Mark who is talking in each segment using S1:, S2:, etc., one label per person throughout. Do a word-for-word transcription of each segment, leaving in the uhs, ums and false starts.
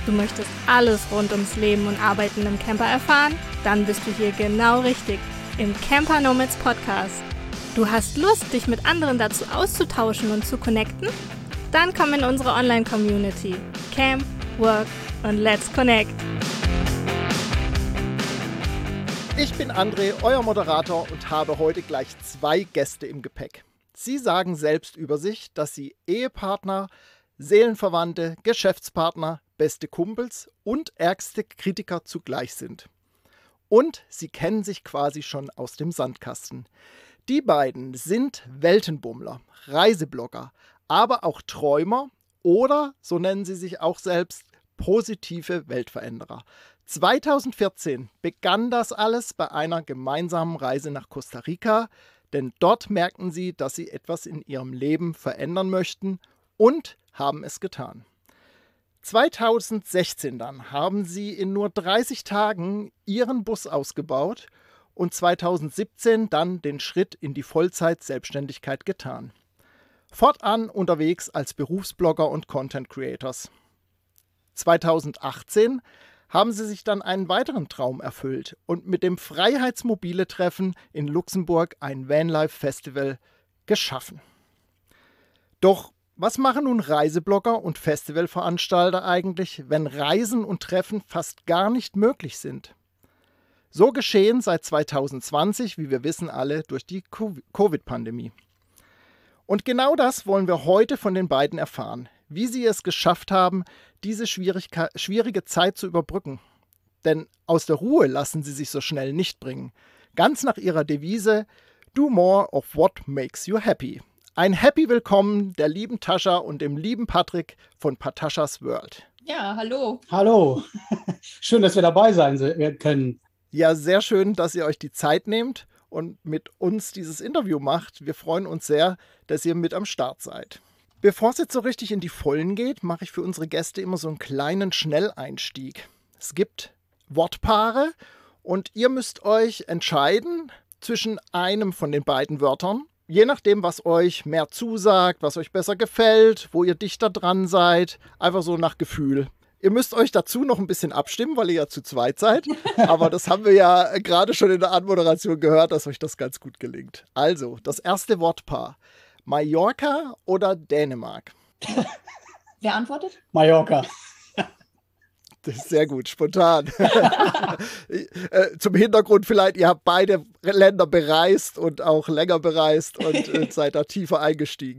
S1: Du möchtest alles rund ums Leben und Arbeiten im Camper erfahren? Dann bist du hier genau richtig, im Camper Nomads Podcast. Du hast Lust, dich mit anderen dazu auszutauschen und zu connecten? Dann komm in unsere Online-Community. Camp, Work und Let's Connect.
S2: Ich bin André, euer Moderator, und habe heute gleich zwei Gäste im Gepäck. Sie sagen selbst über sich, dass sie Ehepartner, Seelenverwandte, Geschäftspartner, beste Kumpels und ärgste Kritiker zugleich sind. Und sie kennen sich quasi schon aus dem Sandkasten. Die beiden sind Weltenbummler, Reiseblogger, aber auch Träumer oder, so nennen sie sich auch selbst, positive Weltveränderer. zweitausendvierzehn begann das alles bei einer gemeinsamen Reise nach Costa Rica, denn dort merkten sie, dass sie etwas in ihrem Leben verändern möchten und haben es getan. zweitausendsechzehn dann haben sie in nur dreißig Tagen ihren Bus ausgebaut und zweitausendsiebzehn dann den Schritt in die Vollzeit-Selbstständigkeit getan. Fortan unterwegs als Berufsblogger und Content Creators. zweitausendachtzehn haben sie sich dann einen weiteren Traum erfüllt und mit dem Freiheitsmobile-Treffen in Luxemburg ein Vanlife-Festival geschaffen. Doch was machen nun Reiseblogger und Festivalveranstalter eigentlich, wenn Reisen und Treffen fast gar nicht möglich sind? So geschehen seit zweitausendzwanzig, wie wir wissen alle, durch die Covid-Pandemie. Und genau das wollen wir heute von den beiden erfahren, wie sie es geschafft haben, diese schwierige Zeit zu überbrücken. Denn aus der Ruhe lassen sie sich so schnell nicht bringen. Ganz nach ihrer Devise, do more of what makes you happy. Ein Happy Willkommen der lieben Tascha und dem lieben Patrick von Pataschas World.
S3: Ja, hallo.
S4: Hallo. Schön, dass wir dabei sein können.
S2: Ja, sehr schön, dass ihr euch die Zeit nehmt und mit uns dieses Interview macht. Wir freuen uns sehr, dass ihr mit am Start seid. Bevor es jetzt so richtig in die Vollen geht, mache ich für unsere Gäste immer so einen kleinen Schnelleinstieg. Es gibt Wortpaare und ihr müsst euch entscheiden zwischen einem von den beiden Wörtern. Je nachdem, was euch mehr zusagt, was euch besser gefällt, wo ihr dichter dran seid, einfach so nach Gefühl. Ihr müsst euch dazu noch ein bisschen abstimmen, weil ihr ja zu zweit seid. Aber das haben wir ja gerade schon in der Anmoderation gehört, dass euch das ganz gut gelingt. Also, das erste Wortpaar. Mallorca oder Dänemark?
S3: Wer antwortet?
S4: Mallorca.
S2: Das ist sehr gut, spontan. Zum Hintergrund vielleicht, ihr habt beide Länder bereist und auch länger bereist und seid da tiefer eingestiegen.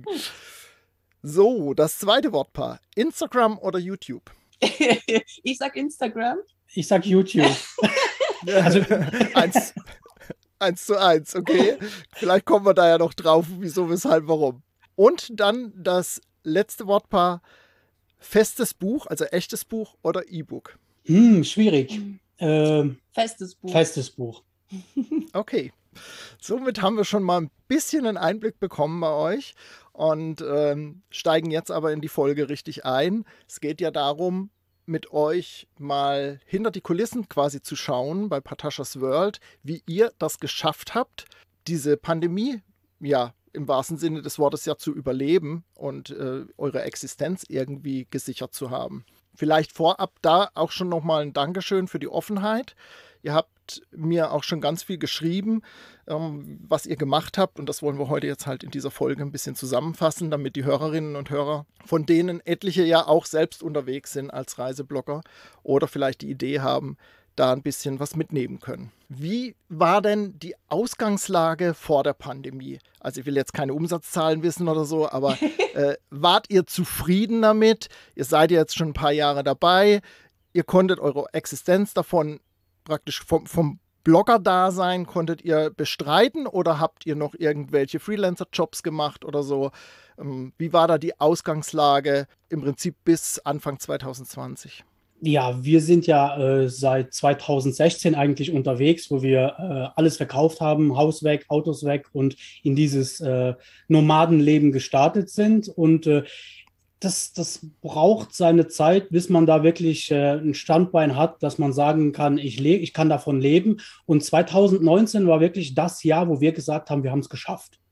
S2: So, das zweite Wortpaar. Instagram oder YouTube?
S3: Ich sag Instagram.
S4: Ich sag YouTube.
S2: Also eins, eins zu eins, okay. Vielleicht kommen wir da ja noch drauf, wieso, weshalb, warum. Und dann das letzte Wortpaar. Festes Buch, also echtes Buch oder E-Book?
S4: Hm, schwierig. Ähm,
S3: festes Buch.
S4: Festes Buch.
S2: Okay. Somit haben wir schon mal ein bisschen einen Einblick bekommen bei euch und ähm, steigen jetzt aber in die Folge richtig ein. Es geht ja darum, mit euch mal hinter die Kulissen quasi zu schauen bei Pataschas World, wie ihr das geschafft habt, diese Pandemie, ja, im wahrsten Sinne des Wortes ja zu überleben und äh, eure Existenz irgendwie gesichert zu haben. Vielleicht vorab da auch schon nochmal ein Dankeschön für die Offenheit. Ihr habt mir auch schon ganz viel geschrieben, ähm, was ihr gemacht habt, und das wollen wir heute jetzt halt in dieser Folge ein bisschen zusammenfassen, damit die Hörerinnen und Hörer, von denen etliche ja auch selbst unterwegs sind als Reiseblogger oder vielleicht die Idee haben, da ein bisschen was mitnehmen können. Wie war denn die Ausgangslage vor der Pandemie? Also ich will jetzt keine Umsatzzahlen wissen oder so, aber äh, wart ihr zufrieden damit? Ihr seid jetzt schon ein paar Jahre dabei. Ihr konntet eure Existenz davon praktisch vom, vom Blogger-Dasein konntet ihr bestreiten oder habt ihr noch irgendwelche Freelancer-Jobs gemacht oder so? Ähm, wie war da die Ausgangslage im Prinzip bis Anfang zwanzig zwanzig?
S4: Ja, wir sind ja äh, seit zweitausendsechzehn eigentlich unterwegs, wo wir äh, alles verkauft haben, Haus weg, Autos weg und in dieses äh, Nomadenleben gestartet sind. Und äh, das, das braucht seine Zeit, bis man da wirklich äh, ein Standbein hat, dass man sagen kann, ich, ich kann davon leben. Und zweitausendneunzehn war wirklich das Jahr, wo wir gesagt haben, wir haben es geschafft.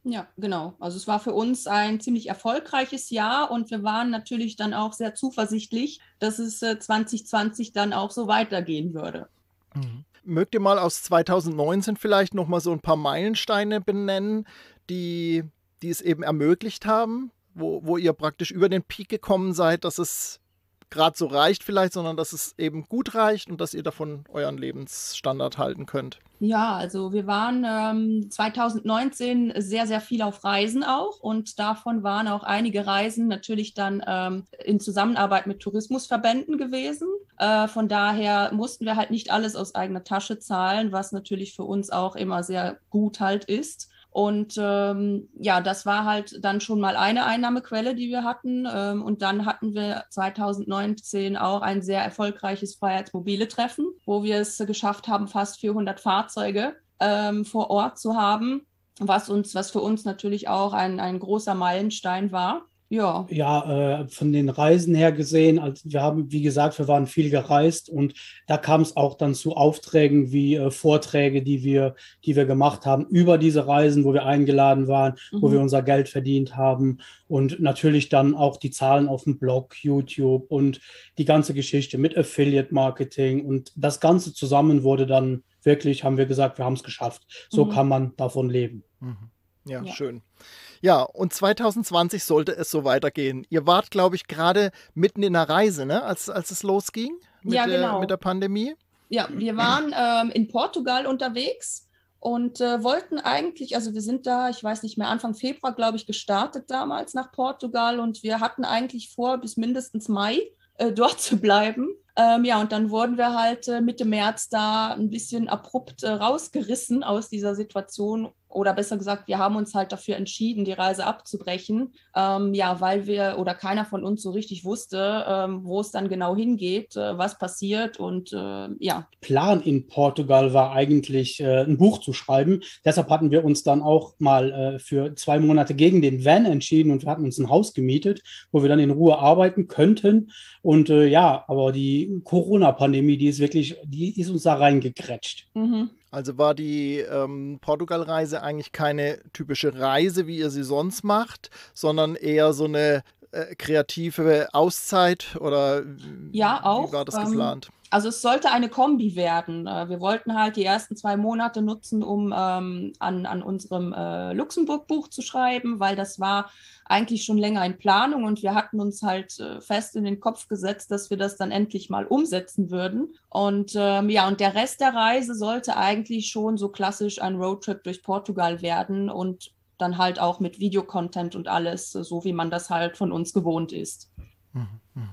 S3: Ja, genau. Also es war für uns ein ziemlich erfolgreiches Jahr und wir waren natürlich dann auch sehr zuversichtlich, dass es äh, zwanzig zwanzig dann auch so weitergehen würde.
S2: Mhm. Mögt ihr mal aus zweitausendneunzehn vielleicht nochmal so ein paar Meilensteine benennen, die, die es eben ermöglicht haben, wo, wo ihr praktisch über den Peak gekommen seid, dass es gerade so reicht vielleicht, sondern dass es eben gut reicht und dass ihr davon euren Lebensstandard halten könnt?
S3: Ja, also wir waren ähm, zweitausendneunzehn sehr, sehr viel auf Reisen auch und davon waren auch einige Reisen natürlich dann ähm, in Zusammenarbeit mit Tourismusverbänden gewesen. Äh, von daher mussten wir halt nicht alles aus eigener Tasche zahlen, was natürlich für uns auch immer sehr gut halt ist. Und ähm, ja, das war halt dann schon mal eine Einnahmequelle, die wir hatten. Ähm, und dann hatten wir zweitausendneunzehn auch ein sehr erfolgreiches Freiheitsmobile-Treffen, wo wir es geschafft haben, fast vierhundert Fahrzeuge ähm, vor Ort zu haben, was uns, was für uns natürlich auch ein, ein großer Meilenstein war. Ja,
S4: Ja, äh, von den Reisen her gesehen, also wir haben, wie gesagt, wir waren viel gereist und da kam es auch dann zu Aufträgen wie äh, Vorträge, die wir, die wir gemacht haben über diese Reisen, wo wir eingeladen waren,
S3: mhm.
S4: wo wir unser Geld verdient haben und natürlich dann auch die Zahlen auf dem Blog, YouTube und die ganze Geschichte mit Affiliate Marketing und das Ganze zusammen wurde dann wirklich, haben wir gesagt, wir haben es geschafft. So
S3: Mhm.
S4: kann man davon leben.
S2: Mhm. Ja,
S3: Ja.
S2: schön. Ja, und zwanzig zwanzig sollte es so weitergehen. Ihr wart, glaube ich, gerade mitten in der Reise, ne? als, als es losging mit,
S3: Ja,
S2: der,
S3: genau.
S2: mit der Pandemie.
S3: Ja, wir waren ähm, in Portugal unterwegs und äh, wollten eigentlich, also wir sind da, ich weiß nicht mehr, Anfang Februar, glaube ich, gestartet damals nach Portugal und wir hatten eigentlich vor, bis mindestens Mai äh, dort zu bleiben. Ähm, ja, und dann wurden wir halt äh, Mitte März da ein bisschen abrupt äh, rausgerissen aus dieser Situation. Oder besser gesagt, wir haben uns halt dafür entschieden, die Reise abzubrechen. Ähm, ja, weil wir oder keiner von uns so richtig wusste, ähm, wo es dann genau hingeht, äh, was passiert und äh, ja.
S4: Plan in Portugal war eigentlich, äh, ein Buch zu schreiben. Deshalb hatten wir uns dann auch mal äh, für zwei Monate gegen den Van entschieden und wir hatten uns ein Haus gemietet, wo wir dann in Ruhe arbeiten könnten. Und äh, ja, aber die Corona-Pandemie, die ist wirklich, die ist uns da reingekrätscht.
S3: Mhm.
S2: Also war die ähm, Portugal-Reise eigentlich keine typische Reise, wie ihr sie sonst macht, sondern eher so eine äh, kreative Auszeit oder
S3: Ja, auch.
S2: Wie war das
S3: ähm,
S2: geplant?
S3: Also es sollte eine Kombi werden. Äh, Wir wollten halt die ersten zwei Monate nutzen, um ähm, an, an unserem äh, Luxemburg-Buch zu schreiben, weil das war eigentlich schon länger in Planung und wir hatten uns halt äh, fest in den Kopf gesetzt, dass wir das dann endlich mal umsetzen würden. Und ähm, ja, und der Rest der Reise sollte eigentlich schon so klassisch ein Roadtrip durch Portugal werden und dann halt auch mit Videocontent und alles, so wie man das halt von uns gewohnt ist.
S2: Mhm, mhm.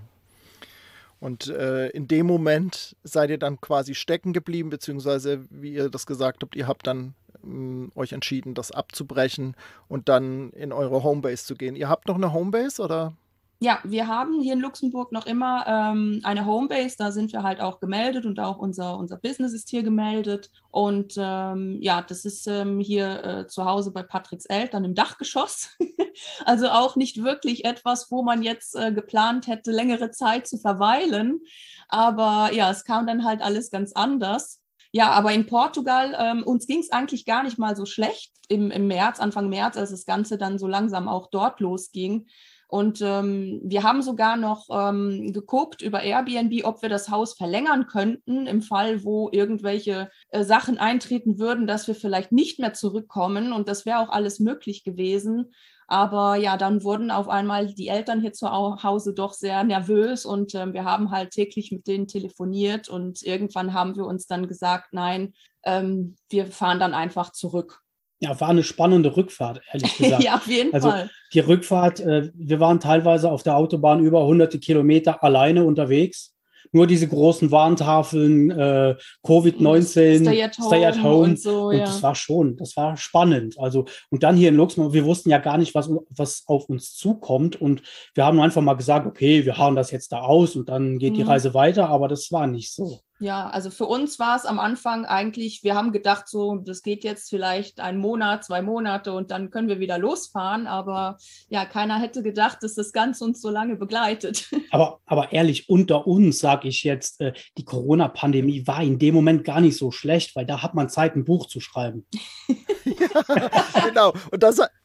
S2: Und äh, in dem Moment seid ihr dann quasi stecken geblieben, beziehungsweise, wie ihr das gesagt habt, ihr habt dann ähm, euch entschieden, das abzubrechen und dann in eure Homebase zu gehen. Ihr habt noch eine Homebase, oder?
S3: Ja, wir haben hier in Luxemburg noch immer ähm, eine Homebase, da sind wir halt auch gemeldet und auch unser, unser Business ist hier gemeldet. Und ähm, ja, das ist ähm, hier äh, zu Hause bei Patricks Eltern im Dachgeschoss. Also auch nicht wirklich etwas, wo man jetzt äh, geplant hätte, längere Zeit zu verweilen. Aber ja, es kam dann halt alles ganz anders. Ja, aber in Portugal, ähm, uns ging es eigentlich gar nicht mal so schlecht im, im März, Anfang März, als das Ganze dann so langsam auch dort losging. Und ähm, wir haben sogar noch ähm, geguckt über Airbnb, ob wir das Haus verlängern könnten, im Fall, wo irgendwelche äh, Sachen eintreten würden, dass wir vielleicht nicht mehr zurückkommen. Und das wäre auch alles möglich gewesen. Aber ja, dann wurden auf einmal die Eltern hier zu Hause doch sehr nervös und äh, wir haben halt täglich mit denen telefoniert. Und irgendwann haben wir uns dann gesagt, nein, ähm, wir fahren dann einfach zurück.
S4: Ja, war eine spannende Rückfahrt, ehrlich gesagt.
S3: Ja, auf jeden
S4: also
S3: Fall.
S4: Die Rückfahrt, äh, wir waren teilweise auf der Autobahn über hunderte Kilometer alleine unterwegs. Nur diese großen Warntafeln, äh, Covid neunzehn,
S3: Stay at home,
S4: Stay at home.
S3: und so,
S4: und
S3: ja.
S4: das war schon, das war spannend. Also, und dann hier in Luxemburg, wir wussten ja gar nicht, was, was auf uns zukommt. Und wir haben einfach mal gesagt, okay, wir hauen das jetzt da aus und dann geht
S3: Mhm.
S4: die Reise weiter, aber das war nicht so.
S3: Ja, also für uns war es am Anfang eigentlich, wir haben gedacht, so, das geht jetzt vielleicht einen Monat, zwei Monate und dann können wir wieder losfahren. Aber ja, keiner hätte gedacht, dass das Ganze uns so lange begleitet.
S4: Aber, aber ehrlich, unter uns sage ich jetzt, äh, die Corona-Pandemie war in dem Moment gar nicht so schlecht, weil da hat man Zeit, ein Buch zu schreiben.
S2: Ja, genau. Und das,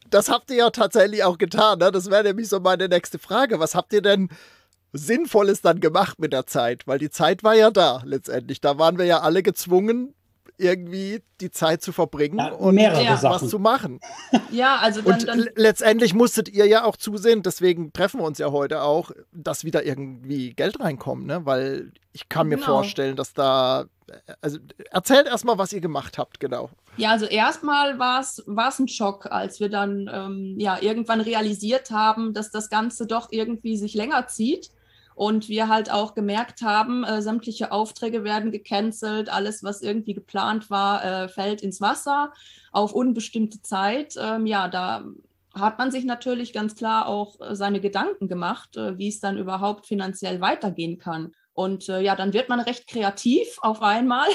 S2: das habt ihr ja tatsächlich auch getan. Ne? Das wäre nämlich so meine nächste Frage. Was habt ihr denn Sinnvolles dann gemacht mit der Zeit? Weil die Zeit war ja da letztendlich. Da waren wir ja alle gezwungen, irgendwie die Zeit zu verbringen
S4: Ja,
S2: und
S4: mehrere
S2: was
S4: Sachen.
S2: zu machen.
S3: Ja, also dann,
S2: Und
S3: dann
S2: l- letztendlich musstet ihr ja auch zusehen, deswegen treffen wir uns ja heute auch, dass wieder irgendwie Geld reinkommt, ne? Weil ich kann mir
S3: Genau.
S2: vorstellen, dass da, also erzählt erstmal, was ihr gemacht habt, genau.
S3: Ja, also erstmal war es war es ein Schock, als wir dann ähm, ja irgendwann realisiert haben, dass das Ganze doch irgendwie sich länger zieht und wir halt auch gemerkt haben, äh, sämtliche Aufträge werden gecancelt, alles, was irgendwie geplant war, äh, fällt ins Wasser auf unbestimmte Zeit. Ähm, ja, da hat man sich natürlich ganz klar auch äh, seine Gedanken gemacht, äh, wie es dann überhaupt finanziell weitergehen kann. Und äh, ja, dann wird man recht kreativ auf einmal.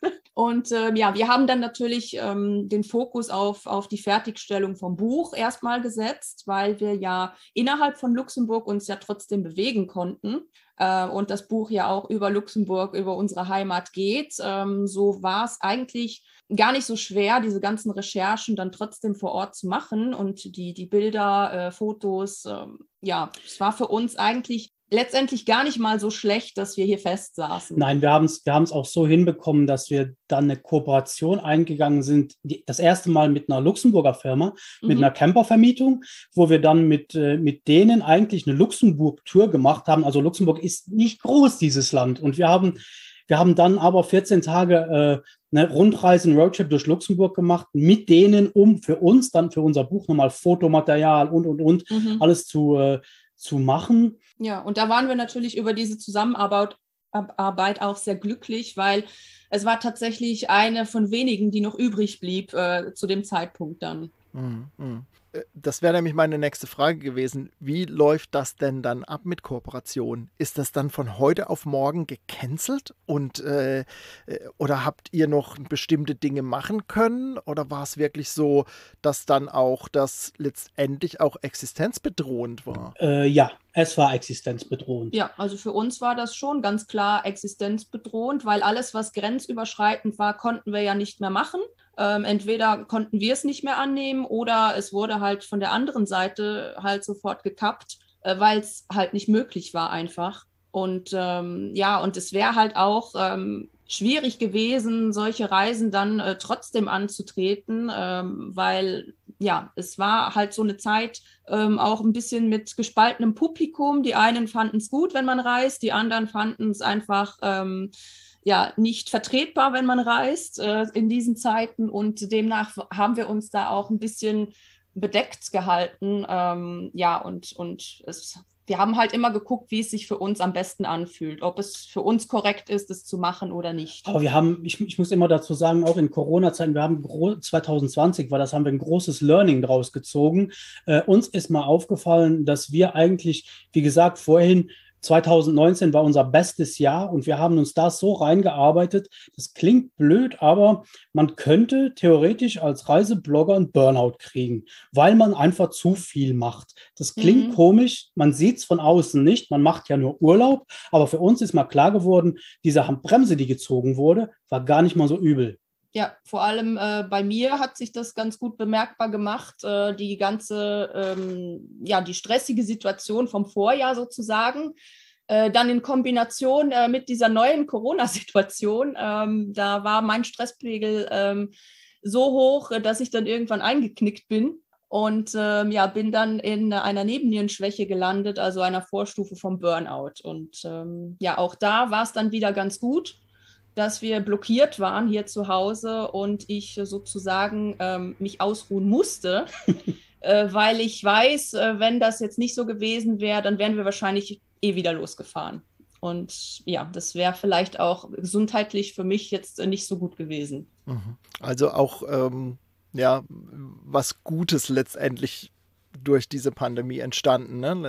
S3: Und ähm, ja, wir haben dann natürlich ähm, den Fokus auf, auf die Fertigstellung vom Buch erstmal gesetzt, weil wir ja innerhalb von Luxemburg uns ja trotzdem bewegen konnten äh, und das Buch ja auch über Luxemburg, über unsere Heimat geht. Ähm, so war es eigentlich gar nicht so schwer, diese ganzen Recherchen dann trotzdem vor Ort zu machen und die, die Bilder, äh, Fotos, ähm, ja, es war für uns eigentlich letztendlich gar nicht mal so schlecht, dass wir hier festsaßen.
S4: Nein, wir haben es wir haben es auch so hinbekommen, dass wir dann eine Kooperation eingegangen sind, die, das erste Mal mit einer Luxemburger Firma, mit
S3: Mhm.
S4: einer Campervermietung, wo wir dann mit, äh, mit denen eigentlich eine Luxemburg-Tour gemacht haben. Also Luxemburg ist nicht groß, dieses Land. Und wir haben, wir haben dann aber vierzehn Tage äh, eine Rundreise, einen Roadtrip durch Luxemburg gemacht, mit denen, um für uns dann für unser Buch nochmal Fotomaterial und, und, und
S3: Mhm.
S4: alles zu, äh, zu machen.
S3: Ja, und da waren wir natürlich über diese Zusammenarbeit Ab- Arbeit auch sehr glücklich, weil es war tatsächlich eine von wenigen, die noch übrig blieb äh, zu dem Zeitpunkt dann.
S2: Mhm, mhm. Äh, Das wäre nämlich meine nächste Frage gewesen. Wie läuft das denn dann ab mit Kooperation? Ist das dann von heute auf morgen gecancelt? Und, äh, äh, oder habt ihr noch bestimmte Dinge machen können? Oder war es wirklich so, dass dann auch das letztendlich auch existenzbedrohend war?
S4: Äh, ja, es war existenzbedrohend.
S3: Ja, also für uns war das schon ganz klar existenzbedrohend, weil alles, was grenzüberschreitend war, konnten wir ja nicht mehr machen. Ähm, entweder konnten wir es nicht mehr annehmen oder es wurde halt von der anderen Seite halt sofort gekappt, äh, weil es halt nicht möglich war einfach. Und ähm, ja, und es wäre halt auch ähm, schwierig gewesen, solche Reisen dann äh, trotzdem anzutreten, ähm, weil ja, es war halt so eine Zeit ähm, auch ein bisschen mit gespaltenem Publikum. Die einen fanden es gut, wenn man reist, die anderen fanden es einfach ähm, ja, nicht vertretbar, wenn man reist äh, in diesen Zeiten. Und demnach haben wir uns da auch ein bisschen bedeckt gehalten. Ähm, ja, und, und es, wir haben halt immer geguckt, wie es sich für uns am besten anfühlt, ob es für uns korrekt ist, es zu machen oder nicht.
S4: Aber wir haben, ich, ich muss immer dazu sagen, auch in Corona-Zeiten, wir haben gro- zwanzig zwanzig war das, haben wir ein großes Learning draus gezogen. Äh, uns ist mal aufgefallen, dass wir eigentlich, wie gesagt, vorhin zwanzig neunzehn war unser bestes Jahr und wir haben uns da so reingearbeitet. Das klingt blöd, aber man könnte theoretisch als Reiseblogger einen Burnout kriegen, weil man einfach zu viel macht. Das klingt
S3: Mhm.
S4: komisch, man sieht es von außen nicht, man macht ja nur Urlaub, aber für uns ist mal klar geworden, diese Handbremse, die gezogen wurde, war gar nicht mal so übel.
S3: Ja, vor allem äh, bei mir hat sich das ganz gut bemerkbar gemacht, äh, die ganze, ähm, ja, die stressige Situation vom Vorjahr sozusagen, äh, dann in Kombination äh, mit dieser neuen Corona-Situation, ähm, da war mein Stresspegel ähm, so hoch, äh, dass ich dann irgendwann eingeknickt bin und ähm, ja, bin dann in einer Nebennierenschwäche gelandet, also einer Vorstufe vom Burnout. Und ähm, ja, auch da war es dann wieder ganz gut, dass wir blockiert waren hier zu Hause und ich sozusagen ähm, mich ausruhen musste, äh, weil ich weiß, äh, wenn das jetzt nicht so gewesen wäre, dann wären wir wahrscheinlich eh wieder losgefahren. Und ja, das wäre vielleicht auch gesundheitlich für mich jetzt äh, nicht so gut gewesen.
S2: Mhm. Also auch ähm, ja, was Gutes letztendlich durch diese Pandemie entstanden. Ne?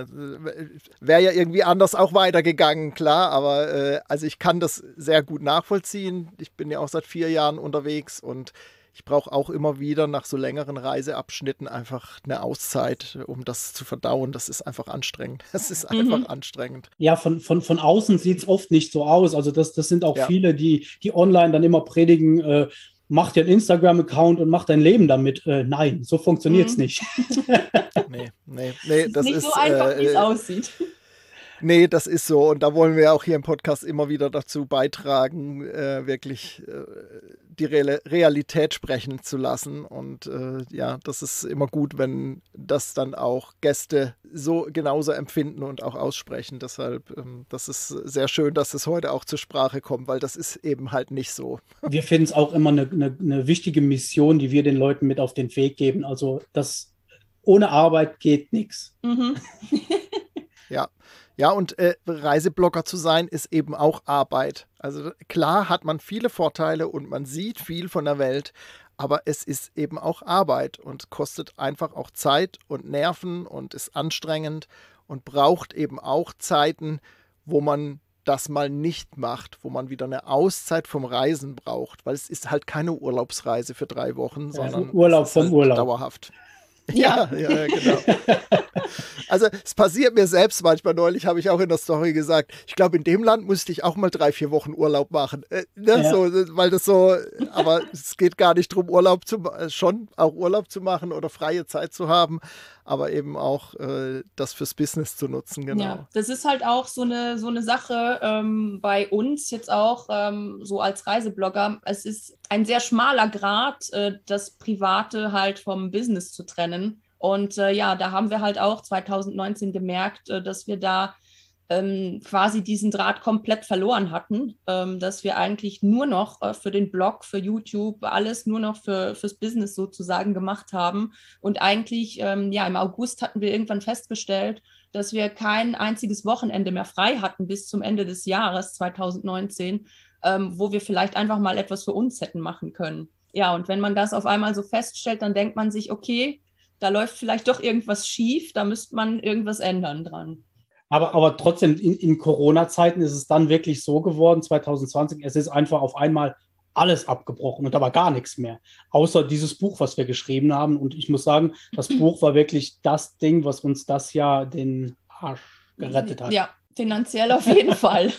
S2: Wäre ja irgendwie anders auch weitergegangen, klar, aber äh, also ich kann das sehr gut nachvollziehen. Ich bin ja auch seit vier Jahren unterwegs und ich brauche auch immer wieder nach so längeren Reiseabschnitten einfach eine Auszeit, um das zu verdauen. Das ist einfach anstrengend. Das ist einfach
S3: Mhm.
S2: anstrengend.
S4: Ja, von, von, von außen sieht es oft nicht so aus. Also das, das sind auch
S2: Ja.
S4: viele, die, die online dann immer predigen, äh, mach dir einen Instagram-Account und mach dein Leben damit. Äh, nein, so funktioniert es mhm. nicht.
S2: nee, nee, nee, das
S3: ist nicht
S2: ist
S3: so einfach,
S2: äh,
S3: wie es aussieht.
S2: Nee, das ist so. Und da wollen wir auch hier im Podcast immer wieder dazu beitragen, äh, wirklich äh, die Re- Realität sprechen zu lassen. Und äh, ja, das ist immer gut, wenn das dann auch Gäste so genauso empfinden und auch aussprechen. Deshalb, ähm, das ist sehr schön, dass es heute auch zur Sprache kommt, weil das ist eben halt nicht so.
S4: Wir finden es auch immer eine, eine, eine wichtige Mission, die wir den Leuten mit auf den Weg geben. Also, das ohne Arbeit geht nichts.
S3: Mhm.
S2: Ja. Ja, und äh, Reiseblogger zu sein, ist eben auch Arbeit. Also klar hat man viele Vorteile und man sieht viel von der Welt, aber es ist eben auch Arbeit und kostet einfach auch Zeit und Nerven und ist anstrengend und braucht eben auch Zeiten, wo man das mal nicht macht, wo man wieder eine Auszeit vom Reisen braucht, weil es ist halt keine Urlaubsreise für drei Wochen, sondern
S4: ja, Urlaub
S2: es ist
S4: vom
S2: halt
S4: Urlaub.
S2: Dauerhaft. Ja, ja, ja, genau. Also es passiert mir selbst manchmal. Neulich habe ich auch in der Story gesagt, ich glaube, in dem Land musste ich auch mal drei, vier Wochen Urlaub machen. Äh, ne,
S4: ja.
S2: so, weil das so, aber es geht gar nicht darum, Urlaub zu schon auch Urlaub zu machen oder freie Zeit zu haben, aber eben auch äh, das fürs Business zu nutzen, genau.
S3: Ja, das ist halt auch so eine, so eine Sache ähm, bei uns jetzt auch ähm, so als Reiseblogger. Es ist ein sehr schmaler Grat, äh, das Private halt vom Business zu trennen. Und äh, ja, da haben wir halt auch zwanzig neunzehn gemerkt, äh, dass wir da ähm, quasi diesen Draht komplett verloren hatten, ähm, dass wir eigentlich nur noch äh, für den Blog, für YouTube, alles nur noch für, fürs Business sozusagen gemacht haben. Und eigentlich, ähm, ja, im August hatten wir irgendwann festgestellt, dass wir kein einziges Wochenende mehr frei hatten bis zum Ende des Jahres zwanzig neunzehn, ähm, wo wir vielleicht einfach mal etwas für uns hätten machen können. Ja, und wenn man das auf einmal so feststellt, dann denkt man sich, okay, da läuft vielleicht doch irgendwas schief, da müsste man irgendwas ändern dran.
S4: Aber, aber trotzdem, in, in Corona-Zeiten ist es dann wirklich so geworden, zwanzig zwanzig, es ist einfach auf einmal alles abgebrochen und da war gar nichts mehr. Außer dieses Buch, was wir geschrieben haben. Und ich muss sagen, das Buch war wirklich das Ding, was uns das Jahr den Arsch gerettet hat.
S3: Ja, finanziell auf jeden Fall.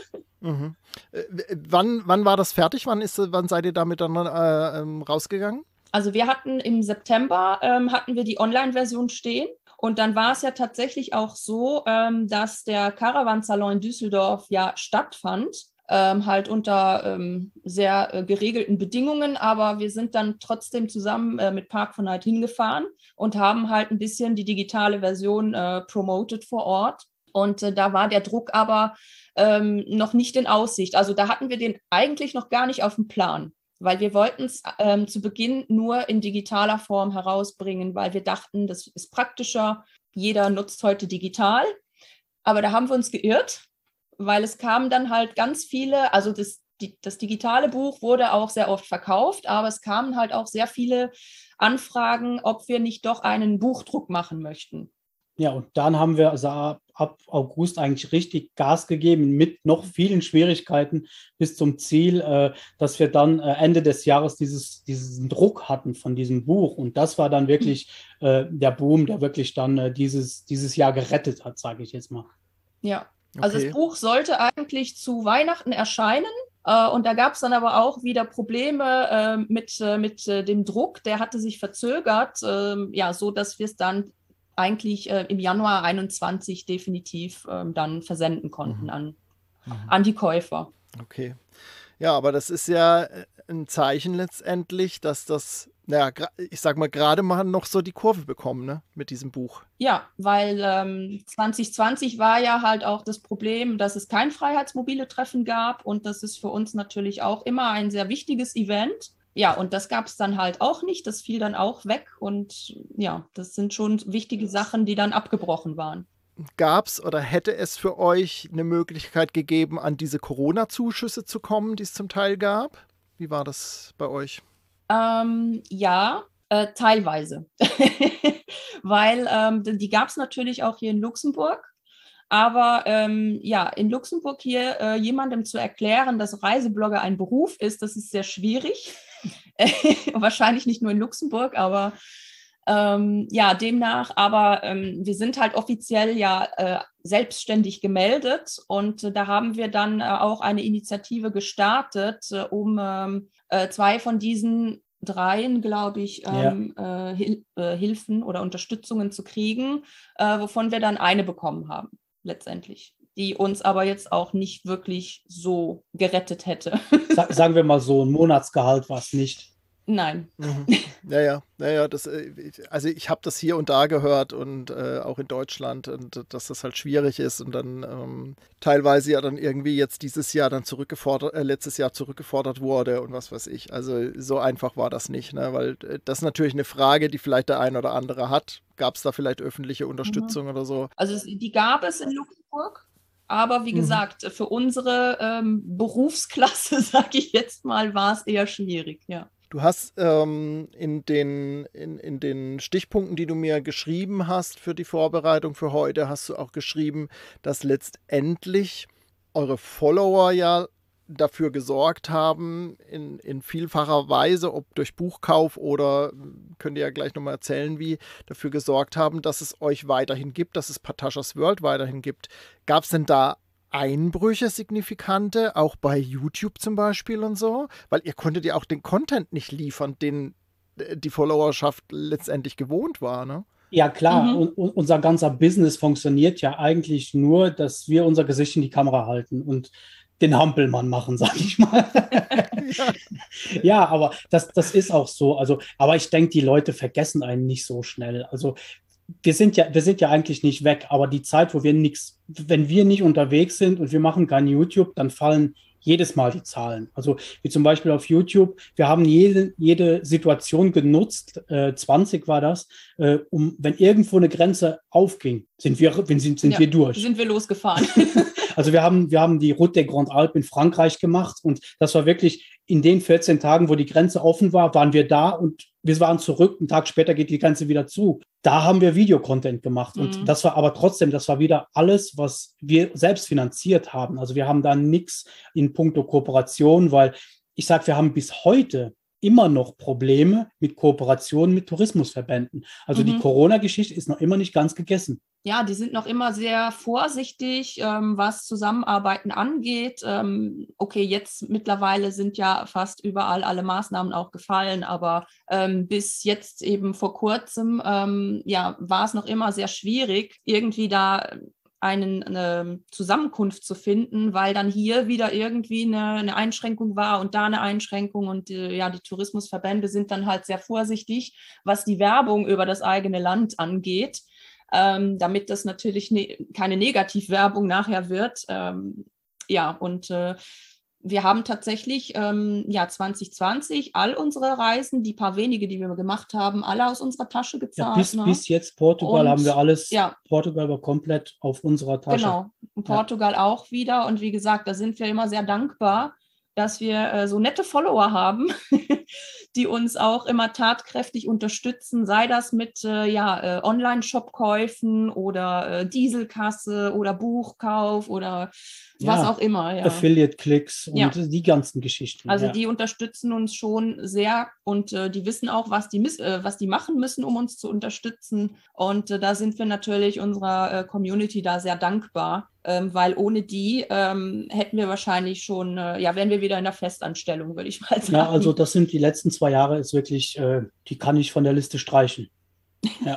S2: Mhm. Äh, wann, wann war das fertig? Wann, ist, wann seid ihr damit dann äh, ähm, rausgegangen?
S3: Also wir hatten im September, ähm, hatten wir die Online-Version stehen. Und dann war es ja tatsächlich auch so, ähm, dass der Caravan-Salon in Düsseldorf ja stattfand. Ähm, halt unter ähm, sehr äh, geregelten Bedingungen, aber wir sind dann trotzdem zusammen äh, mit Park von Night hingefahren und haben halt ein bisschen die digitale Version äh, promoted vor Ort. Und äh, da war der Druck aber ähm, noch nicht in Aussicht. Also da hatten wir den eigentlich noch gar nicht auf dem Plan, weil wir wollten es ähm, zu Beginn nur in digitaler Form herausbringen, weil wir dachten, das ist praktischer. Jeder nutzt heute digital, aber da haben wir uns geirrt, weil es kamen dann halt ganz viele, also das, die, das digitale Buch wurde auch sehr oft verkauft, aber es kamen halt auch sehr viele Anfragen, ob wir nicht doch einen Buchdruck machen möchten.
S4: Ja, und dann haben wir also ab, ab August eigentlich richtig Gas gegeben mit noch vielen Schwierigkeiten bis zum Ziel, äh, dass wir dann äh, Ende des Jahres dieses, diesen Druck hatten von diesem Buch. Und das war dann wirklich äh, der Boom, der wirklich dann äh, dieses, dieses Jahr gerettet hat, sage ich jetzt mal.
S3: Ja, also okay. Das Buch sollte eigentlich zu Weihnachten erscheinen. Uh, und da gab es dann aber auch wieder Probleme äh, mit, äh, mit äh, dem Druck. Der hatte sich verzögert, äh, ja, so dass wir es dann eigentlich äh, im Januar einundzwanzig definitiv äh, dann versenden konnten mhm. an, mhm. an die Käufer.
S2: Okay. Ja, aber das ist ja ein Zeichen letztendlich, dass das, naja, ich sag mal, gerade mal noch so die Kurve bekommen, ne, mit diesem Buch.
S3: Ja, weil ähm, zwanzig zwanzig war ja halt auch das Problem, dass es kein freiheitsmobile Treffen gab und das ist für uns natürlich auch immer ein sehr wichtiges Event. Ja, und das gab es dann halt auch nicht, das fiel dann auch weg und ja, das sind schon wichtige Sachen, die dann abgebrochen waren.
S2: Gab es oder hätte es für euch eine Möglichkeit gegeben, an diese Corona-Zuschüsse zu kommen, die es zum Teil gab? Wie war das bei euch?
S3: Ähm, ja, äh, teilweise. Weil ähm, die gab es natürlich auch hier in Luxemburg. Aber ähm, ja, in Luxemburg hier äh, jemandem zu erklären, dass Reiseblogger ein Beruf ist, das ist sehr schwierig. Wahrscheinlich nicht nur in Luxemburg, aber Ähm, ja, demnach, aber ähm, wir sind halt offiziell ja äh, selbstständig gemeldet und äh, da haben wir dann äh, auch eine Initiative gestartet, äh, um ähm, äh, zwei von diesen dreien, glaube ich, ähm, ja. äh, Hil- äh, Hilfen oder Unterstützungen zu kriegen, äh, wovon wir dann eine bekommen haben, letztendlich, die uns aber jetzt auch nicht wirklich so gerettet hätte.
S4: Sa- sagen wir mal so, ein Monatsgehalt war es nicht.
S3: Nein.
S2: Mhm. Ja, ja, ja, ja, das, also ich habe das hier und da gehört und äh, auch in Deutschland, und dass das halt schwierig ist und dann ähm, teilweise ja dann irgendwie jetzt dieses Jahr dann zurückgefordert, äh, letztes Jahr zurückgefordert wurde und was weiß ich. Also so einfach war das nicht, ne? Weil das ist natürlich eine Frage, die vielleicht der ein oder andere hat. Gab es da vielleicht öffentliche Unterstützung mhm. oder so?
S3: Also die gab es in Luxemburg. Aber wie mhm. gesagt, für unsere ähm, Berufsklasse, sage ich jetzt mal, war es eher schwierig, ja.
S2: Du hast ähm, in, den, in, in den Stichpunkten, die du mir geschrieben hast für die Vorbereitung für heute, hast du auch geschrieben, dass letztendlich eure Follower ja dafür gesorgt haben, in, in vielfacher Weise, ob durch Buchkauf oder, könnt ihr ja gleich nochmal erzählen, wie, dafür gesorgt haben, dass es euch weiterhin gibt, dass es Patashas World weiterhin gibt. Gab es denn da Einbrüche, signifikante, auch bei YouTube zum Beispiel und so? Weil ihr konntet ja auch den Content nicht liefern, den die Followerschaft letztendlich gewohnt war, ne?
S4: Ja, klar. Mhm. Und, und unser ganzer Business funktioniert ja eigentlich nur, dass wir unser Gesicht in die Kamera halten und den Hampelmann machen, sag ich mal. ja. ja, aber das, das ist auch so. Also, aber ich denke, die Leute vergessen einen nicht so schnell. Also Wir sind ja, wir sind ja eigentlich nicht weg, aber die Zeit, wo wir nichts, wenn wir nicht unterwegs sind und wir machen kein YouTube, dann fallen jedes Mal die Zahlen. Also wie zum Beispiel auf YouTube, wir haben jede, jede Situation genutzt, äh, zwanzig war das, äh, um, wenn irgendwo eine Grenze aufging, sind wir, sind, sind
S3: ja,
S4: wir durch.
S3: Sind wir losgefahren.
S4: Also wir haben, wir haben die Route des Grandes Alpes in Frankreich gemacht und das war wirklich in den vierzehn Tagen, wo die Grenze offen war, waren wir da und wir waren zurück. Einen Tag später geht die Grenze wieder zu. Da haben wir Videocontent gemacht und mhm. das war aber trotzdem, das war wieder alles, was wir selbst finanziert haben. Also wir haben da nichts in puncto Kooperation, weil ich sage, wir haben bis heute immer noch Probleme mit Kooperationen mit Tourismusverbänden. Also mhm. die Corona-Geschichte ist noch immer nicht ganz gegessen.
S3: Ja, die sind noch immer sehr vorsichtig, ähm, was Zusammenarbeiten angeht. Ähm, okay, jetzt mittlerweile sind ja fast überall alle Maßnahmen auch gefallen, aber ähm, bis jetzt eben vor kurzem ähm, ja, war es noch immer sehr schwierig, irgendwie da einen, eine Zusammenkunft zu finden, weil dann hier wieder irgendwie eine, eine Einschränkung war und da eine Einschränkung und äh, ja, die Tourismusverbände sind dann halt sehr vorsichtig, was die Werbung über das eigene Land angeht. Ähm, damit das natürlich ne- keine Negativwerbung nachher wird. Ähm, ja, und äh, wir haben tatsächlich ähm, ja, zwanzig zwanzig all unsere Reisen, die paar wenige, die wir gemacht haben, alle aus unserer Tasche gezahlt.
S4: Ja, bis,
S3: ne?
S4: bis jetzt Portugal
S3: und,
S4: haben wir alles,
S3: ja,
S4: Portugal war komplett auf unserer Tasche.
S3: Genau, und Portugal ja. auch wieder. Und wie gesagt, da sind wir immer sehr dankbar, dass wir äh, so nette Follower haben, die uns auch immer tatkräftig unterstützen, sei das mit äh, ja, äh, Online-Shop-Käufen oder äh, Dieselkasse oder Buchkauf oder ja, was auch immer. Ja.
S4: Affiliate-Klicks und
S3: ja.
S4: die ganzen Geschichten.
S3: Also
S4: ja.
S3: die unterstützen uns schon sehr und äh, die wissen auch, was die, miss- äh, was die machen müssen, um uns zu unterstützen. Und äh, da sind wir natürlich unserer äh, Community da sehr dankbar, ähm, weil ohne die ähm, hätten wir wahrscheinlich schon, äh, ja, wären wir wieder in der Festanstellung, würde ich mal sagen.
S4: Ja, also das sind die letzten zwei Jahre, ist wirklich, äh, die kann ich von der Liste streichen. Ja.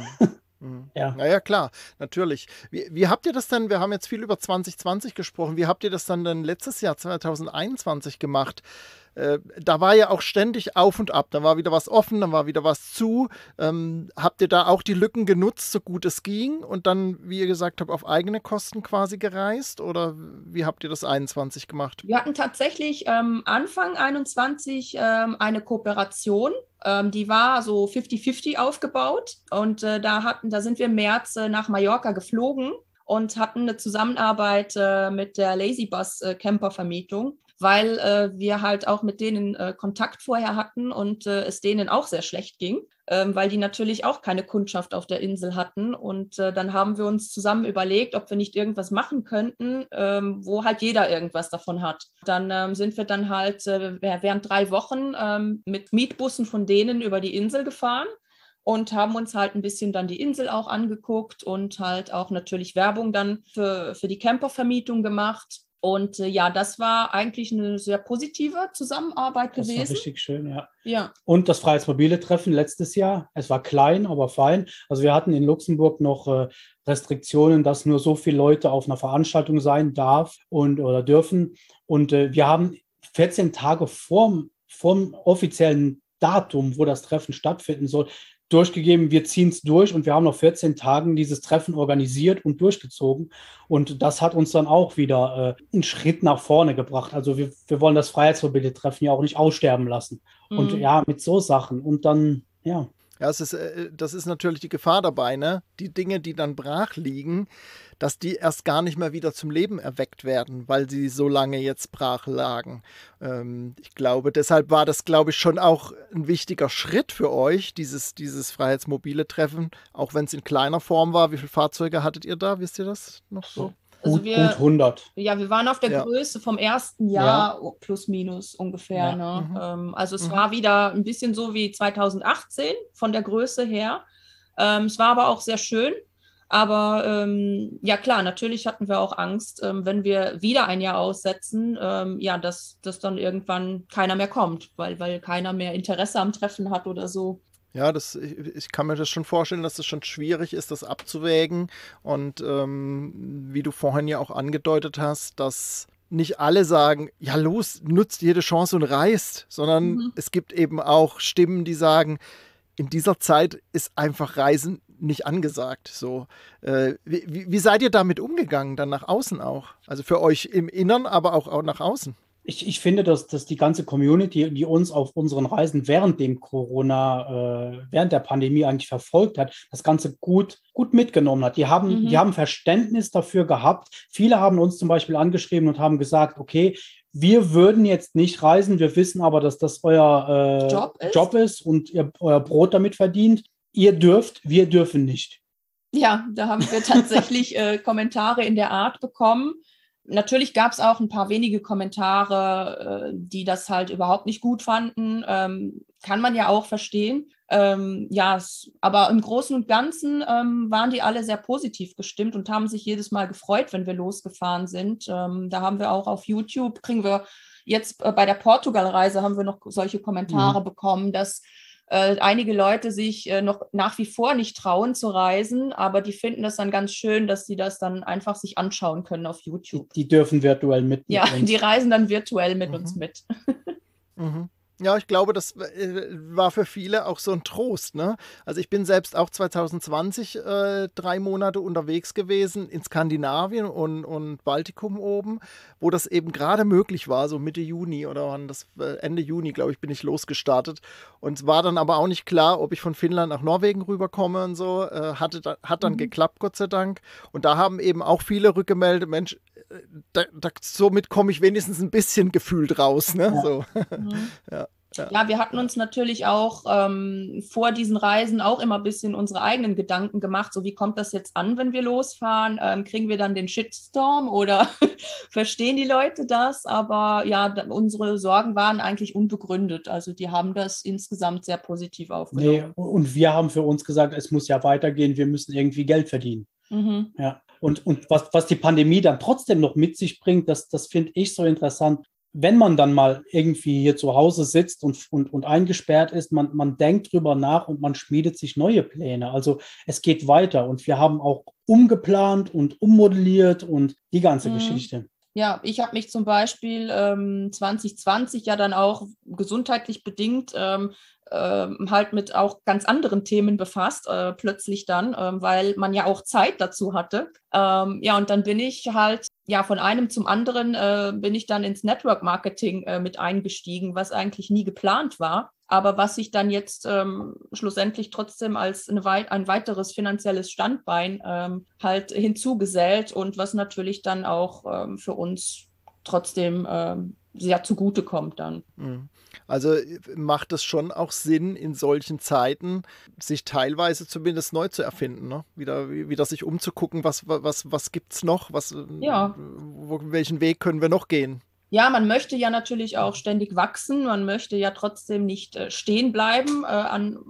S2: Ja. Naja, klar, natürlich. Wie, wie habt ihr das dann, wir haben jetzt viel über zwanzig zwanzig gesprochen, wie habt ihr das dann, dann letztes Jahr zwanzig einundzwanzig gemacht? Äh, da war ja auch ständig auf und ab, da war wieder was offen, dann war wieder was zu. Ähm, habt ihr da auch die Lücken genutzt, so gut es ging und dann, wie ihr gesagt habt, auf eigene Kosten quasi gereist oder wie habt ihr das einundzwanzig gemacht?
S3: Wir hatten tatsächlich ähm, Anfang einundzwanzig ähm, eine Kooperation. Ähm, die war so fünfzig fünfzig aufgebaut und äh, da, hatten, da sind wir im März äh, nach Mallorca geflogen und hatten eine Zusammenarbeit äh, mit der Lazybus äh, Campervermietung, weil äh, wir halt auch mit denen äh, Kontakt vorher hatten und äh, es denen auch sehr schlecht ging, ähm, weil die natürlich auch keine Kundschaft auf der Insel hatten. Und äh, dann haben wir uns zusammen überlegt, ob wir nicht irgendwas machen könnten, ähm, wo halt jeder irgendwas davon hat. Dann ähm, sind wir dann halt äh, während drei Wochen ähm, mit Mietbussen von denen über die Insel gefahren und haben uns halt ein bisschen dann die Insel auch angeguckt und halt auch natürlich Werbung dann für, für die Campervermietung gemacht. Und äh, ja, das war eigentlich eine sehr positive Zusammenarbeit
S4: Das
S3: gewesen.
S4: war richtig schön, ja.
S3: Ja.
S4: Und das Freiheitsmobile-Treffen letztes Jahr, es war klein, aber fein. Also wir hatten in Luxemburg noch äh, Restriktionen, dass nur so viele Leute auf einer Veranstaltung sein darf und oder dürfen. Und äh, wir haben vierzehn Tage vorm, vorm offiziellen Datum, wo das Treffen stattfinden soll, durchgegeben, wir ziehen es durch und wir haben noch vierzehn Tagen dieses Treffen organisiert und durchgezogen. Und das hat uns dann auch wieder äh, einen Schritt nach vorne gebracht. Also wir, wir wollen das Freiheitsmobile-Treffen ja auch nicht aussterben lassen. Mhm. Und ja, mit so Sachen. Und dann, ja.
S2: Ja, es ist, äh, das ist natürlich die Gefahr dabei, ne? Die Dinge, die dann brach liegen, dass die erst gar nicht mehr wieder zum Leben erweckt werden, weil sie so lange jetzt brach lagen. Ähm, ich glaube, deshalb war das, glaube ich, schon auch ein wichtiger Schritt für euch, dieses, dieses Freiheitsmobile-Treffen, auch wenn es in kleiner Form war. Wie viele Fahrzeuge hattet ihr da? Wisst ihr das noch so?
S3: Also
S4: gut,
S3: wir,
S4: gut hundert.
S3: Ja, wir waren auf der
S2: ja.
S3: Größe vom ersten Jahr ja. plus minus ungefähr.
S4: Ja.
S3: Ne?
S2: Mhm.
S3: Ähm, also es
S2: mhm.
S3: war wieder ein bisschen so wie zweitausendachtzehn von der Größe her. Ähm, es war aber auch sehr schön. Aber ähm, ja klar, natürlich hatten wir auch Angst, ähm, wenn wir wieder ein Jahr aussetzen, ähm, ja, dass, dass dann irgendwann keiner mehr kommt, weil, weil keiner mehr Interesse am Treffen hat oder so.
S2: Ja, das, ich, ich kann mir das schon vorstellen, dass es schon schwierig ist, das abzuwägen. Und ähm, wie du vorhin ja auch angedeutet hast, dass nicht alle sagen, ja los, nutzt jede Chance und reist, sondern mhm. es gibt eben auch Stimmen, die sagen, in dieser Zeit ist einfach Reisen nicht angesagt. So, äh, wie, wie seid ihr damit umgegangen, dann nach außen auch? Also für euch im Innern, aber auch, auch nach außen?
S4: Ich, ich finde, dass, dass die ganze Community, die uns auf unseren Reisen während dem Corona, äh, während der Pandemie eigentlich verfolgt hat, das Ganze gut, gut mitgenommen hat. Die haben, mhm. die haben Verständnis dafür gehabt. Viele haben uns zum Beispiel angeschrieben und haben gesagt, okay, wir würden jetzt nicht reisen, wir wissen aber, dass das euer äh,
S3: Job ist?
S4: Job ist und ihr euer Brot damit verdient. Ihr dürft, wir dürfen nicht.
S3: Ja, da haben wir tatsächlich äh, Kommentare in der Art bekommen. Natürlich gab es auch ein paar wenige Kommentare, äh, die das halt überhaupt nicht gut fanden. Ähm, kann man ja auch verstehen. Ähm, ja, s- aber im Großen und Ganzen ähm, waren die alle sehr positiv gestimmt und haben sich jedes Mal gefreut, wenn wir losgefahren sind. Ähm, da haben wir auch auf YouTube, kriegen wir jetzt äh, bei der Portugal-Reise haben wir noch solche Kommentare
S4: Mhm.
S3: bekommen, dass äh, einige Leute sich äh, noch nach wie vor nicht trauen zu reisen, aber die finden das dann ganz schön, dass sie das dann einfach sich anschauen können auf
S4: Die,
S3: YouTube.
S4: die dürfen virtuell mit.
S3: Ja,
S4: mit uns.
S3: die reisen dann virtuell mit
S2: Mhm.
S3: uns mit.
S2: Mhm. Ja, ich glaube, das äh, war für viele auch so ein Trost, ne? Also ich bin selbst auch zwanzig zwanzig äh, drei Monate unterwegs gewesen in Skandinavien und, und Baltikum oben, wo das eben gerade möglich war, so Mitte Juni oder wann das äh, Ende Juni, glaube ich, bin ich losgestartet. Und es war dann aber auch nicht klar, ob ich von Finnland nach Norwegen rüberkomme und so. Äh, hatte da, hat dann
S3: Mhm.
S2: geklappt, Gott sei Dank. Und da haben eben auch viele rückgemeldet, Mensch, äh, da, da, somit komme ich wenigstens ein bisschen gefühlt raus, ne?
S4: Ja.
S2: So.
S3: Mhm.
S2: Ja. Ja.
S3: Ja, wir hatten uns natürlich auch ähm, vor diesen Reisen auch immer ein bisschen unsere eigenen Gedanken gemacht, so wie kommt das jetzt an, wenn wir losfahren? Ähm, kriegen wir dann den Shitstorm oder verstehen die Leute das? Aber ja, da, unsere Sorgen waren eigentlich unbegründet. Also die haben das insgesamt sehr positiv
S4: Nee,
S3: aufgenommen.
S4: und wir haben für uns gesagt, es muss ja weitergehen, wir müssen irgendwie Geld verdienen.
S3: Mhm.
S4: Ja. Und, und was, was die Pandemie dann trotzdem noch mit sich bringt, das, das finde ich so interessant. Wenn man dann mal irgendwie hier zu Hause sitzt und, und, und eingesperrt ist, man, man denkt drüber nach und man schmiedet sich neue Pläne. Also es geht weiter und wir haben auch umgeplant und ummodelliert und die ganze
S3: Mhm.
S4: Geschichte.
S3: Ja, ich habe mich zum Beispiel ähm, zwanzig zwanzig ja dann auch gesundheitlich bedingt ähm, ähm, halt mit auch ganz anderen Themen befasst, äh, plötzlich dann, ähm, weil man ja auch Zeit dazu hatte. Ähm, ja, und dann bin ich halt, ja, von einem zum anderen äh, bin ich dann ins Network Marketing äh, mit eingestiegen, was eigentlich nie geplant war, aber was sich dann jetzt ähm, schlussendlich trotzdem als eine wei- ein weiteres finanzielles Standbein ähm, halt hinzugesellt und was natürlich dann auch ähm, für uns trotzdem ähm, sehr zugute kommt dann.
S2: Mhm. Also äh, macht es schon auch Sinn, in solchen Zeiten sich teilweise zumindest neu zu erfinden, ne? Wieder, wieder sich umzugucken, was, was, was gibt es noch, was, äh,
S3: Ja.
S2: wo, welchen Weg können wir noch gehen?
S3: Ja, man möchte ja natürlich auch ständig wachsen. Man möchte ja trotzdem nicht äh, stehen bleiben äh, an,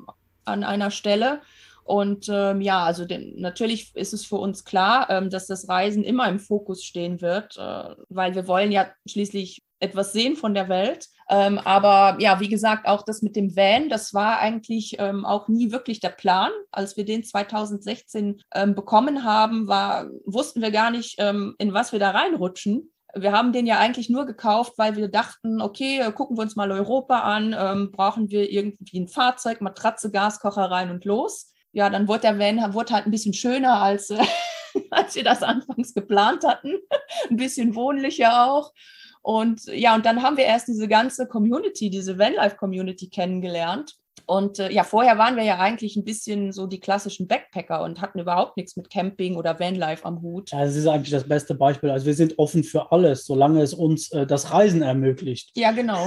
S3: an einer Stelle. Und ähm, ja, also den, natürlich ist es für uns klar, ähm, dass das Reisen immer im Fokus stehen wird, äh, weil wir wollen ja schließlich etwas sehen von der Welt. Ähm, aber ja, wie gesagt, auch das mit dem Van, das war eigentlich ähm, auch nie wirklich der Plan. Als wir den zwanzig sechzehn ähm, bekommen haben, war, wussten wir gar nicht, ähm, in was wir da reinrutschen. Wir haben den ja eigentlich nur gekauft, weil wir dachten, okay, gucken wir uns mal Europa an, ähm, brauchen wir irgendwie ein Fahrzeug, Matratze, Gaskocher rein und los. Ja, dann wurde der Van wurde halt ein bisschen schöner, als, äh, als wir das anfangs geplant hatten. Ein bisschen wohnlicher auch. Und ja, und dann haben wir erst diese ganze Community, diese Vanlife-Community kennengelernt. Und äh, ja, vorher waren wir ja eigentlich ein bisschen so die klassischen Backpacker und hatten überhaupt nichts mit Camping oder Vanlife am Hut.
S4: Ja, das ist eigentlich das beste Beispiel. Also wir sind offen für alles, solange es uns äh, das Reisen ermöglicht.
S3: Ja, genau.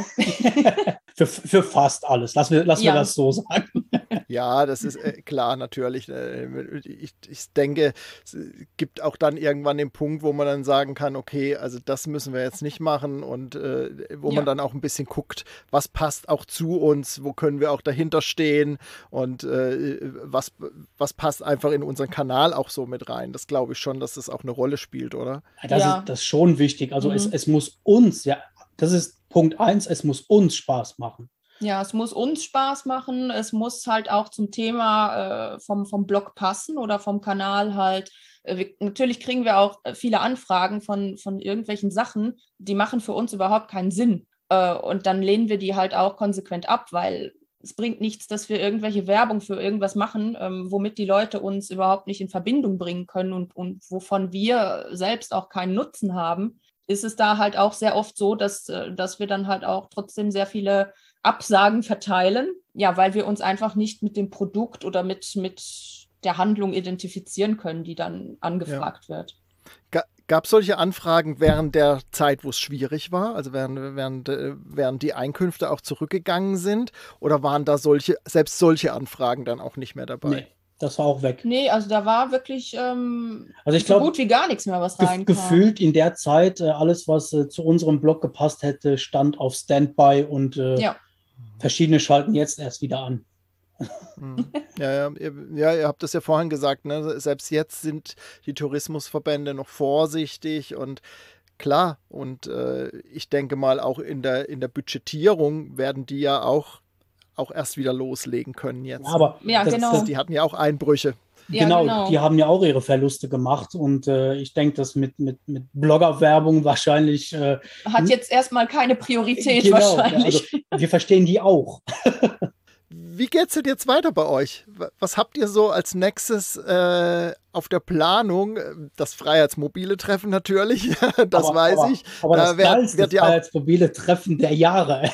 S4: für, für fast alles. Lass wir, lass
S3: ja.
S4: wir das so sagen.
S2: Ja, das ist äh, klar, natürlich. Äh, ich, ich denke, es gibt auch dann irgendwann den Punkt, wo man dann sagen kann, okay, also das müssen wir jetzt nicht machen und äh, wo ja. man dann auch ein bisschen guckt, was passt auch zu uns, wo können wir auch dahinter stehen und äh, was, was passt einfach in unseren Kanal auch so mit rein. Das glaube ich schon, dass das auch eine Rolle spielt, oder?
S4: Das,
S3: ja.
S4: ist, das ist schon wichtig. Also
S3: mhm.
S4: es, es muss uns, ja, das ist Punkt eins, es muss uns Spaß machen.
S3: Ja, es muss uns Spaß machen. Es muss halt auch zum Thema äh, vom, vom Blog passen oder vom Kanal halt. Äh, wir, natürlich kriegen wir auch viele Anfragen von, von irgendwelchen Sachen, die machen für uns überhaupt keinen Sinn. Äh, und dann lehnen wir die halt auch konsequent ab, weil es bringt nichts, dass wir irgendwelche Werbung für irgendwas machen, ähm, womit die Leute uns überhaupt nicht in Verbindung bringen können und, und wovon wir selbst auch keinen Nutzen haben. Ist es da halt auch sehr oft so, dass, dass wir dann halt auch trotzdem sehr viele Absagen verteilen, ja, weil wir uns einfach nicht mit dem Produkt oder mit, mit der Handlung identifizieren können, die dann angefragt ja. wird.
S2: Gab es solche Anfragen während der Zeit, wo es schwierig war, also während, während, während die Einkünfte auch zurückgegangen sind, oder waren da solche, selbst solche Anfragen dann auch nicht mehr dabei?
S4: Nee. Das war auch weg.
S3: Nee, also da war wirklich ähm,
S4: also ich
S3: so
S4: glaub,
S3: gut wie gar nichts mehr, was
S4: ge-
S3: reinkam.
S4: Gefühlt in der Zeit, äh, alles, was äh, zu unserem Blog gepasst hätte, stand auf Standby und äh,
S3: ja.
S4: verschiedene schalten jetzt erst wieder an.
S2: Ja, ja, ihr, ja, ihr habt das ja vorhin gesagt, ne? Selbst jetzt sind die Tourismusverbände noch vorsichtig und klar, und äh, ich denke mal auch in der, in der Budgetierung werden die ja auch auch erst wieder loslegen können jetzt.
S4: Ja, aber
S3: ja,
S4: das,
S3: genau.
S4: das,
S2: die hatten ja auch Einbrüche.
S3: Ja,
S4: genau,
S3: genau,
S4: die haben ja auch ihre Verluste gemacht und äh, ich denke, das mit, mit, mit Blogger-Werbung wahrscheinlich... Äh,
S3: Hat jetzt erstmal keine Priorität
S4: genau,
S3: wahrscheinlich.
S4: Also, wir verstehen die auch.
S2: Wie geht's denn jetzt weiter bei euch? Was habt ihr so als nächstes äh, auf der Planung? Das Freiheitsmobile Treffen natürlich, das
S4: aber,
S2: weiß
S4: aber,
S2: ich.
S4: Aber
S2: da
S4: das
S2: wird,
S4: geilste
S2: wird ja
S4: Freiheitsmobile Treffen der Jahre.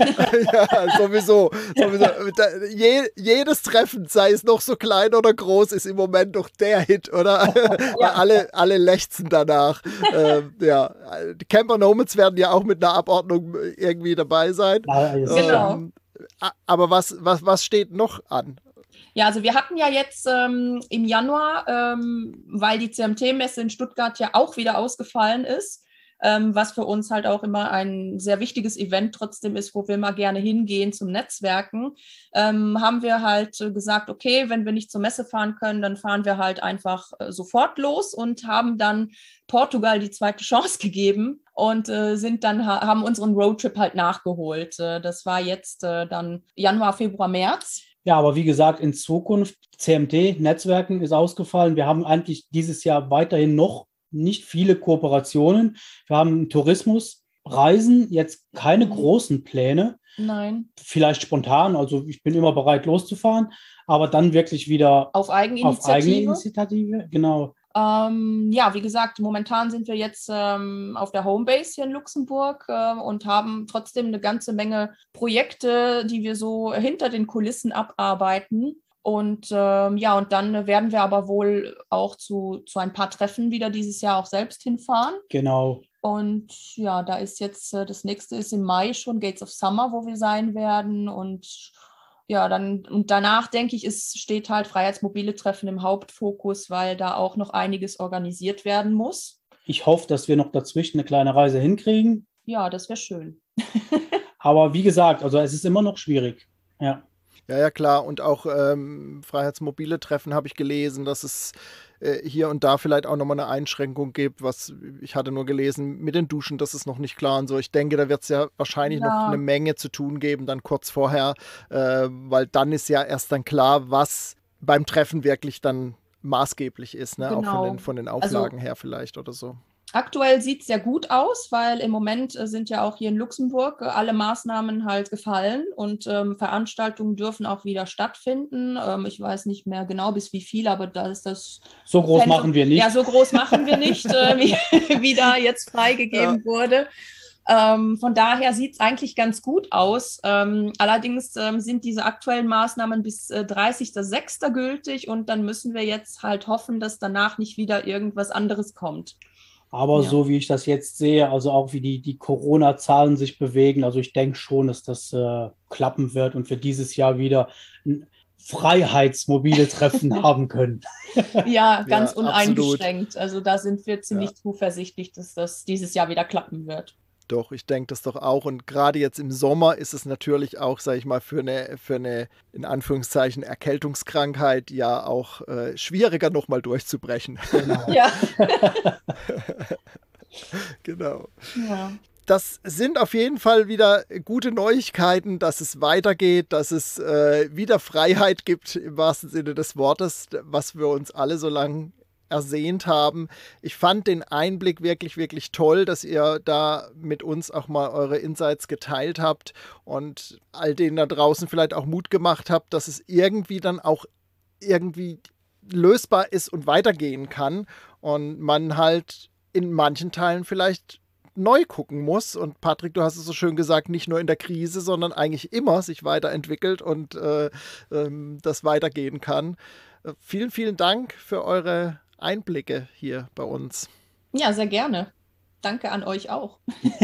S2: Ja, sowieso. sowieso. Da, je, jedes Treffen, sei es noch so klein oder groß, ist im Moment doch der Hit, oder? Ja. alle, alle lechzen danach. ähm, ja. Die Camper Nomads werden ja auch mit einer Abordnung irgendwie dabei sein.
S4: Ja,
S3: genau.
S2: Ähm, aber was, was, was steht noch an?
S3: Ja, also wir hatten ja jetzt ähm, im Januar, ähm, weil die C M T-Messe in Stuttgart ja auch wieder ausgefallen ist, ähm, was für uns halt auch immer ein sehr wichtiges Event trotzdem ist, wo wir mal gerne hingehen zum Netzwerken, ähm, haben wir halt gesagt, okay, wenn wir nicht zur Messe fahren können, dann fahren wir halt einfach äh, sofort los und haben dann Portugal die zweite Chance gegeben und äh, sind dann ha- haben unseren Roadtrip halt nachgeholt. Äh, das war jetzt äh, dann Januar, Februar, März.
S4: Ja, aber wie gesagt, in Zukunft, C M T-Netzwerken ist ausgefallen. Wir haben eigentlich dieses Jahr weiterhin noch nicht viele Kooperationen. Wir haben Tourismus, Reisen, jetzt keine
S3: Mhm.
S4: großen Pläne.
S3: Nein.
S4: Vielleicht spontan, also ich bin immer bereit loszufahren, aber dann wirklich wieder
S3: Auf
S4: auf
S3: Eigeninitiative.
S4: eigene Initiative. Genau.
S3: Ähm, ja, wie gesagt, momentan sind wir jetzt ähm, auf der Homebase hier in Luxemburg äh, und haben trotzdem eine ganze Menge Projekte, die wir so hinter den Kulissen abarbeiten. Und ähm, ja, und dann werden wir aber wohl auch zu, zu ein paar Treffen wieder dieses Jahr auch selbst hinfahren.
S4: Genau.
S3: Und ja, da ist jetzt, äh, das nächste ist im Mai schon Gates of Summer, wo wir sein werden. Und ja, dann und danach, denke ich, ist, steht halt Freiheitsmobile Treffen im Hauptfokus, weil da auch noch einiges organisiert werden muss.
S4: Ich hoffe, dass wir noch dazwischen eine kleine Reise hinkriegen.
S3: Ja, das wäre schön.
S4: Aber wie gesagt, also es ist immer noch schwierig. Ja.
S2: Ja, ja, klar. Und auch ähm, Freiheitsmobile Treffen habe ich gelesen, dass es äh, hier und da vielleicht auch nochmal eine Einschränkung gibt, was ich hatte nur gelesen, mit den Duschen, das ist noch nicht klar und so. Ich denke, da wird es ja wahrscheinlich
S3: Ja.
S2: noch eine Menge zu tun geben, dann kurz vorher, äh, weil dann ist ja erst dann klar, was beim Treffen wirklich dann maßgeblich ist, ne? Auch
S3: Genau.
S2: von den, von den Auflagen her vielleicht oder so.
S3: Aktuell sieht es sehr gut aus, weil im Moment äh, sind ja auch hier in Luxemburg äh, alle Maßnahmen halt gefallen und ähm, Veranstaltungen dürfen auch wieder stattfinden. Ähm, ich weiß nicht mehr genau bis wie viel, aber da ist das...
S4: So groß
S3: Pensum-
S4: machen wir nicht.
S3: Ja, so groß machen wir nicht, äh, wie, wie da jetzt freigegeben
S2: Ja.
S3: wurde. Ähm, von daher sieht es eigentlich ganz gut aus. Ähm, allerdings ähm, sind diese aktuellen Maßnahmen bis äh, dreißigster sechster gültig und dann müssen wir jetzt halt hoffen, dass danach nicht wieder irgendwas anderes kommt.
S4: Aber
S3: Ja.
S4: so wie ich das jetzt sehe, also auch wie die, die Corona-Zahlen sich bewegen, also ich denke schon, dass das äh, klappen wird und wir dieses Jahr wieder ein freiheitsmobile Treffen haben können.
S3: Ja, ganz
S2: Ja,
S3: uneingeschränkt. Also da sind wir ziemlich zuversichtlich, dass das dieses Jahr wieder klappen wird.
S2: Doch, ich denke das doch auch. Und gerade jetzt im Sommer ist es natürlich auch, sage ich mal, für eine, für eine, in Anführungszeichen, Erkältungskrankheit ja auch äh, schwieriger nochmal durchzubrechen.
S4: Genau.
S3: Ja.
S2: Genau.
S3: Ja.
S2: Das sind auf jeden Fall wieder gute Neuigkeiten, dass es weitergeht, dass es äh, wieder Freiheit gibt, im wahrsten Sinne des Wortes, was wir uns alle so lange ersehnt haben. Ich fand den Einblick wirklich, wirklich toll, dass ihr da mit uns auch mal eure Insights geteilt habt und all denen da draußen vielleicht auch Mut gemacht habt, dass es irgendwie dann auch irgendwie lösbar ist und weitergehen kann und man halt in manchen Teilen vielleicht neu gucken muss. Und Patrick, du hast es so schön gesagt, nicht nur in der Krise, sondern eigentlich immer sich weiterentwickelt und äh, ähm, das weitergehen kann. Äh, vielen, vielen Dank für eure Einblicke hier bei uns.
S3: Ja, sehr gerne. Danke an euch auch.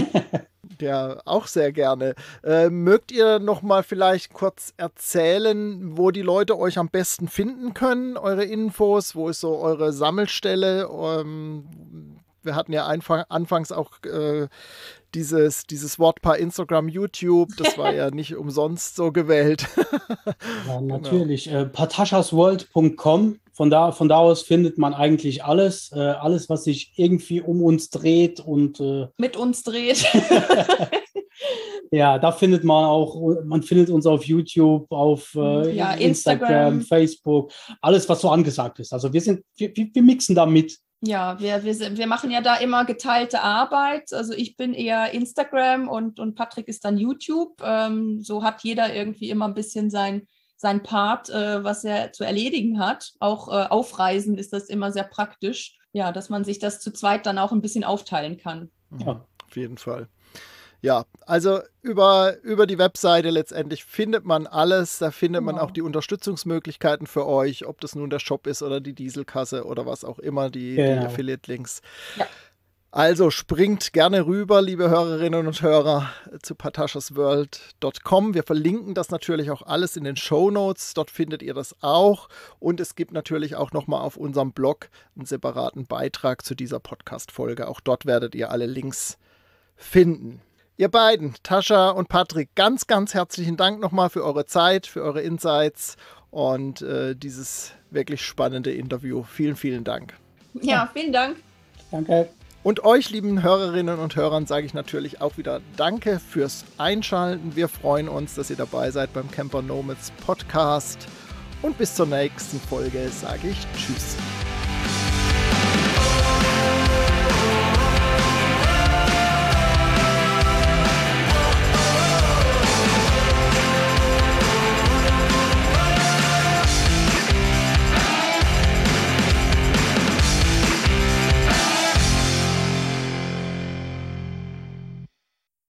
S2: Ja, auch sehr gerne. Äh, mögt ihr noch mal vielleicht kurz erzählen, wo die Leute euch am besten finden können, eure Infos, wo ist so eure Sammelstelle? Ähm, wir hatten ja einfach, anfangs auch äh, dieses, dieses Wortpaar Instagram, YouTube, das war ja nicht umsonst so gewählt.
S4: Ja, natürlich. Genau. Äh, pataschasworld punkt com. Von da, von da aus findet man eigentlich alles, äh, alles, was sich irgendwie um uns dreht und äh,
S3: mit uns dreht.
S4: Ja, da findet man auch, man findet uns auf YouTube, auf äh,
S3: ja,
S4: Instagram,
S3: Instagram,
S4: Facebook, alles, was so angesagt ist. Also wir sind, wir, wir mixen da mit.
S3: Ja, wir, wir, wir machen ja da immer geteilte Arbeit. Also ich bin eher Instagram und, und Patrick ist dann YouTube. Ähm, so hat jeder irgendwie immer ein bisschen sein sein Part, äh, was er zu erledigen hat. Auch äh, auf Reisen ist das immer sehr praktisch, ja, dass man sich das zu zweit dann auch ein bisschen aufteilen kann.
S2: Ja, auf jeden Fall. Ja, also über, über die Webseite letztendlich findet man alles. Da findet
S3: Genau.
S2: man auch die Unterstützungsmöglichkeiten für euch, ob das nun der Shop ist oder die Dieselkasse oder was auch immer, die,
S4: Genau.
S2: die Affiliate-Links.
S3: Ja.
S2: Also springt gerne rüber, liebe Hörerinnen und Hörer, zu pataschasworld punkt com. Wir verlinken das natürlich auch alles in den Shownotes. Dort findet ihr das auch. Und es gibt natürlich auch nochmal auf unserem Blog einen separaten Beitrag zu dieser Podcast-Folge. Auch dort werdet ihr alle Links finden. Ihr beiden, Tascha und Patrick, ganz, ganz herzlichen Dank nochmal für eure Zeit, für eure Insights und äh, dieses wirklich spannende Interview. Vielen, vielen Dank.
S3: Ja, vielen Dank.
S4: Danke.
S2: Und euch, lieben Hörerinnen und Hörern, sage ich natürlich auch wieder Danke fürs Einschalten. Wir freuen uns, dass ihr dabei seid beim Camper Nomads Podcast. Und bis zur nächsten Folge sage ich Tschüss.